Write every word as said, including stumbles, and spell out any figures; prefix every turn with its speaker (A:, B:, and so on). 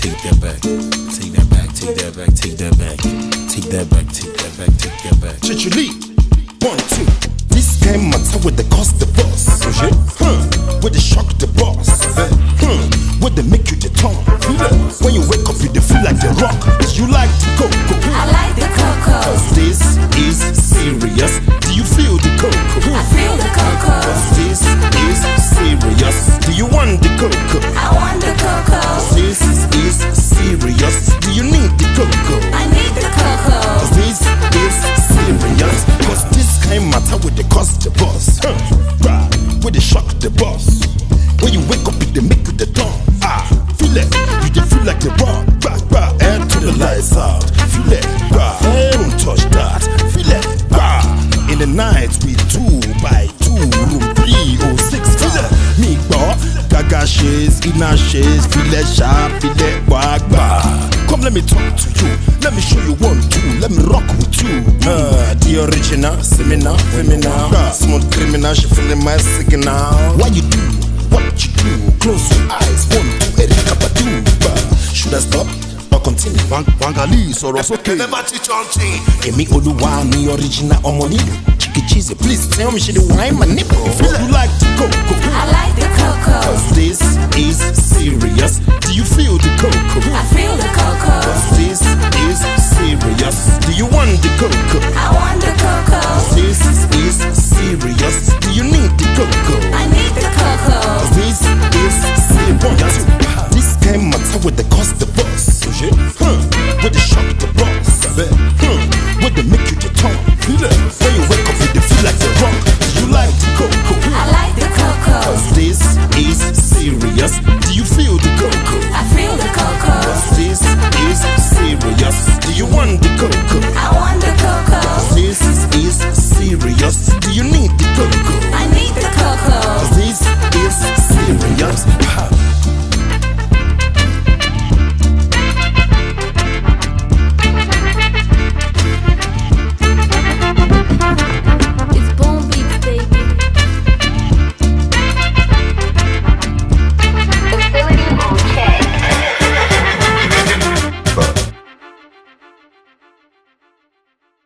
A: take that back, take that back, take that back, take that back, take that back, take that back, take that back.
B: Chichili, one, two. This game matter with the cost the boss. Huh, with the shock the boss. Hmm, with the make you the tongue. When you wake up, you the feel like the rock. You like the cocoa.
C: I like the cocoa.
B: Cause this is serious. Do you feel the cocoa?
C: I feel the cocoa.
B: Cause this is serious. Do you want the cocoa?
C: I want the cocoa.
B: This is serious. Do you need the cocoa?
C: I need the cocoa.
B: Cause this is serious. Cause this kind matter with the cost the boss. Huh, rah, with the shock the boss. When you wake up, it they make you the dawn. Ah, feel it, you just feel like the raw. Rah, rah, air to the lights out. Feel it, rah, don't touch that. Feel it, rah. In the night we two by two, room three oh six. Feel it, me bar, gaga shades, inner shades. Feel it sharp, feel it, wag, bah. Come let me talk to you, let me show you one, two, let me rock with you. Uh, the original, seminar, feminine, smooth criminal, she feeling my signal. Why you do? What you do? Close your eyes. One, two, Erika Badu. Should I stop or continue? Wangali, so it's okay.
D: Never teach on thing.
B: Emi Oluwa, me original Omonino. Chicky cheesy, please tell me she the wine my nipple. You feel like the cocoa?
C: I like the cocoa.
B: Cause this